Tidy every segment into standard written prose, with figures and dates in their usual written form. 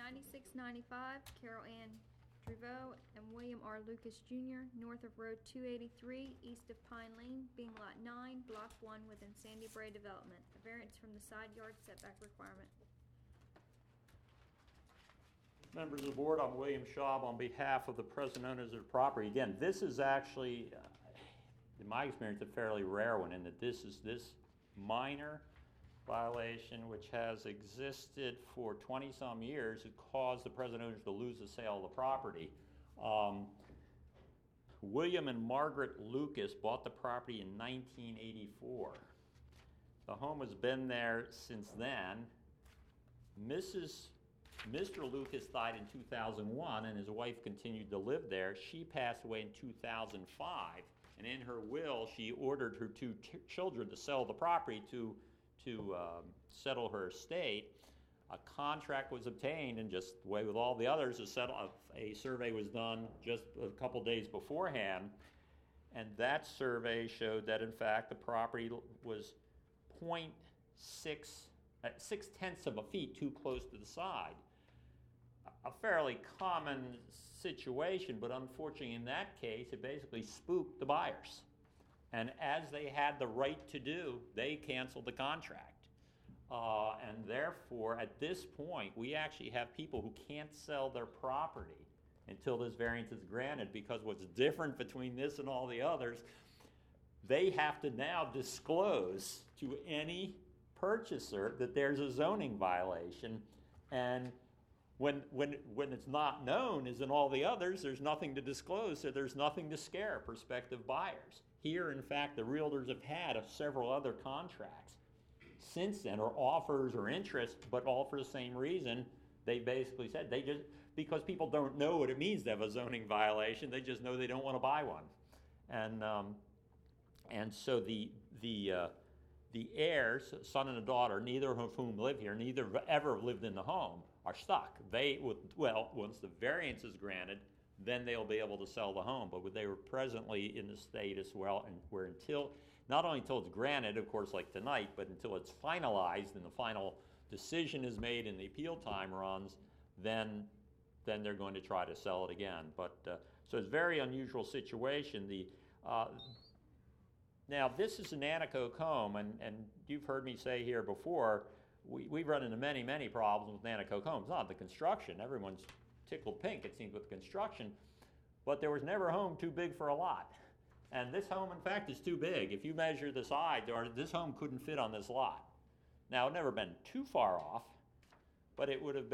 9695, Carol Ann Dreveau and William R. Lucas Jr., north of Road 283, east of Pine Lane, being Lot 9, Block 1 within Sandy Bray Development. A variance from the side yard setback requirement. Members of the board, I'm William Schaub on behalf of the present owners of the property. Again, this is actually, in my experience, a fairly rare one in that this minor violation, which has existed for 20-some years, it caused the present owners to lose the sale of the property. William and Margaret Lucas bought the property in 1984. The home has been there since then. Mr. Lucas died in 2001, and his wife continued to live there. She passed away in 2005, and in her will, she ordered her two children to sell the property to settle her estate. A contract was obtained, and just the way with all the others, a survey was done just a couple days beforehand, and that survey showed that, in fact, the property was 0.6 of a feet too close to the side. A fairly common situation, but unfortunately in that case, it basically spooked the buyers. And as they had the right to do, they canceled the contract. And therefore, at this point, we actually have people who can't sell their property until this variance is granted, because what's different between this and all the others, they have to now disclose to any purchaser that there's a zoning violation. And when it's not known, as in all the others, there's nothing to disclose, so there's nothing to scare prospective buyers. Here, in fact, the realtors have had several other contracts since then, or offers or interest, but all for the same reason. They basically said, because people don't know what it means to have a zoning violation, they just know they don't want to buy one. And so the heirs, son and a daughter, neither of whom live here, neither ever lived in the home, are stuck. Once the variance is granted, then they'll be able to sell the home. But they were presently in the state as well, and where not only until it's granted, of course, like tonight, but until it's finalized and the final decision is made and the appeal time runs, then they're going to try to sell it again. But so it's a very unusual situation. Now, this is an Nanticoke home, and you've heard me say here before, we've run into many, many problems with Nanticoke homes. Not the construction. Everyone's tickled pink, it seems, with the construction. But there was never a home too big for a lot. And this home, in fact, is too big. If you measure the side, this home couldn't fit on this lot. Now, it never been too far off, but it was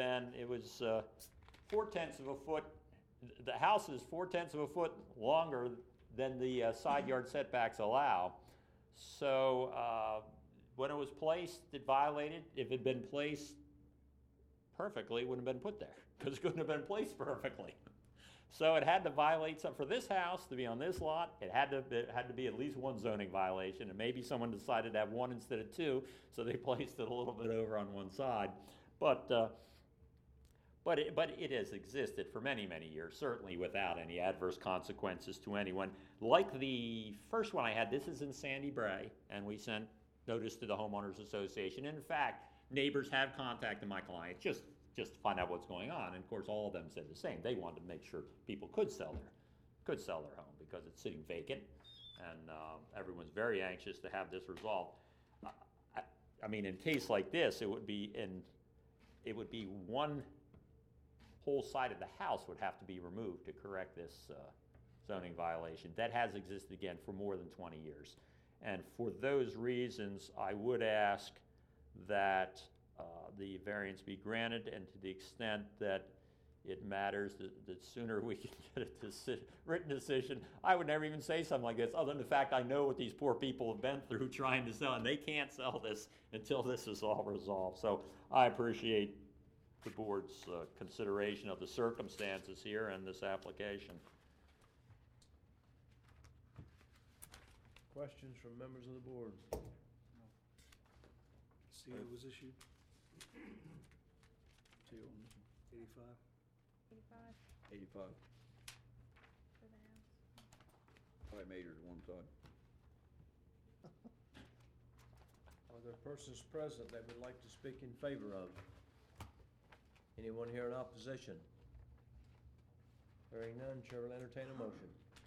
4/10 of a foot. The house is 4/10 of a foot longer than the side yard setbacks allow. So when it was placed, it violated. If it had been placed perfectly, it wouldn't have been put there, because it couldn't have been placed perfectly. So it had to violate something for this house to be on this lot. It had to be at least one zoning violation, and maybe someone decided to have one instead of two, so they placed it a little bit over on one side. But it has existed for many, many years, certainly without any adverse consequences to anyone. Like the first one I had, this is in Sandy Bray, and we sent notice to the Homeowners Association. And in fact, neighbors have contacted my client just to find out what's going on. And of course, all of them said the same. They wanted to make sure people could sell their home because it's sitting vacant, and everyone's very anxious to have this resolved. I mean, in a case like this, it would be one whole side of the house would have to be removed to correct this zoning violation. That has existed, again, for more than 20 years. And for those reasons, I would ask that the variance be granted, and to the extent that it matters, the sooner we can get a written decision. I would never even say something like this, other than the fact I know what these poor people have been through trying to sell, and they can't sell this until this is all resolved. So I appreciate the board's consideration of the circumstances here and this application. Questions from members of the board? CO was issued, Two. 85. 85 85. for the house. 5 meters to one side. Are there persons present that would like to speak in favor of? Anyone here in opposition? Hearing none, Chair will entertain a motion.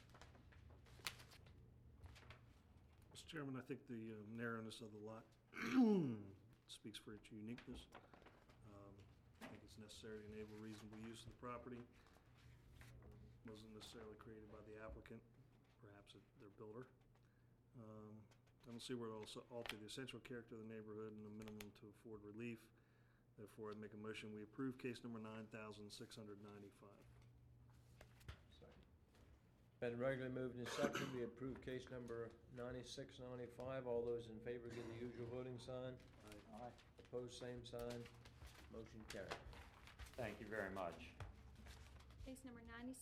Mr. Chairman, I think the narrowness of the lot speaks for its uniqueness. I think it's necessary to enable reasonable use of the property. Wasn't necessarily created by the applicant, perhaps their builder. I don't see where it also alter the essential character of the neighborhood and the minimum to afford relief. Therefore, I'd make a motion, we approve case number 9,695. Been regularly moved and seconded, we approve case number 9695. All those in favor give the usual voting sign. Aye. Opposed, same sign. Motion carried. Thank you very much. Case number